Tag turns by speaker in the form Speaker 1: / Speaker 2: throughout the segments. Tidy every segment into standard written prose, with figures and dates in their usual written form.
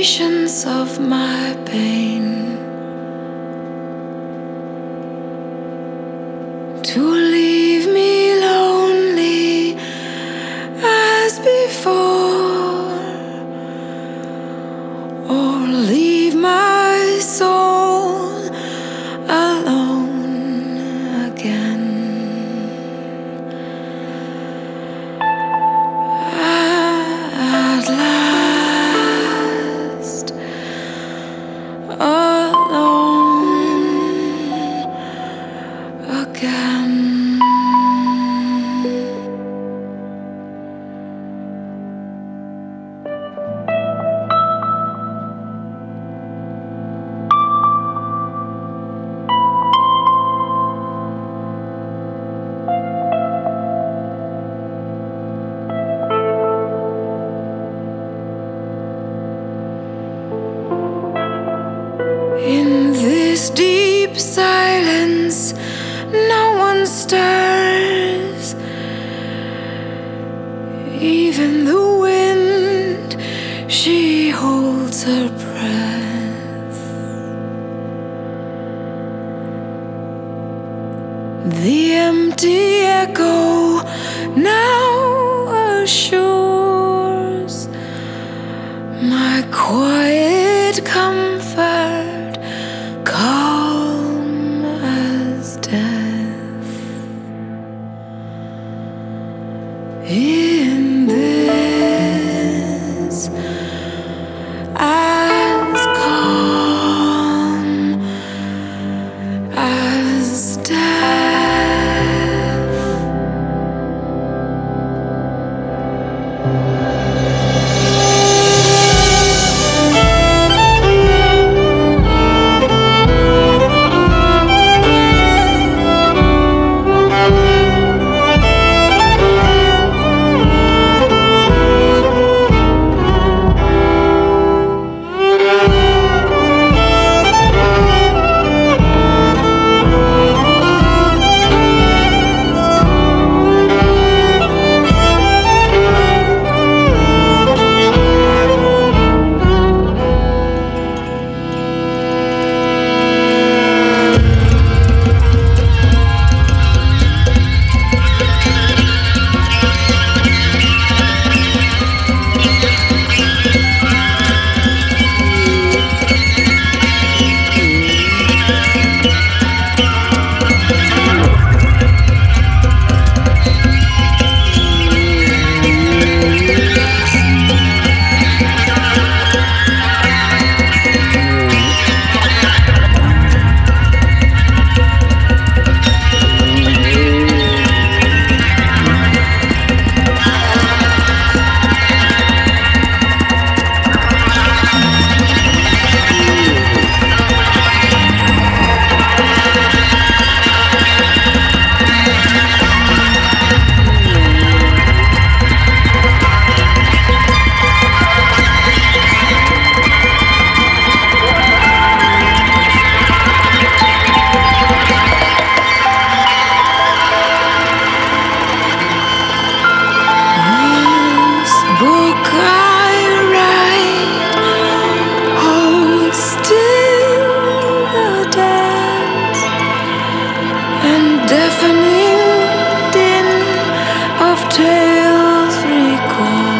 Speaker 1: patience of my pain, to leave me lonely as before, or leave my soul alone again. At last, alone again. In this deep silence, no one stirs. Even the wind, she holds her breath. The empty echo now assures my quiet comfort, calm as death. In this, as calm as death. Tales recall.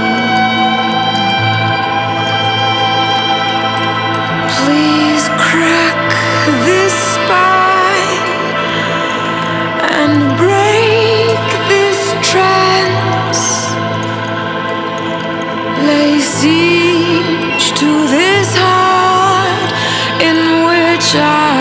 Speaker 1: Please crack this spine and break this trance. Lay siege to this heart in which I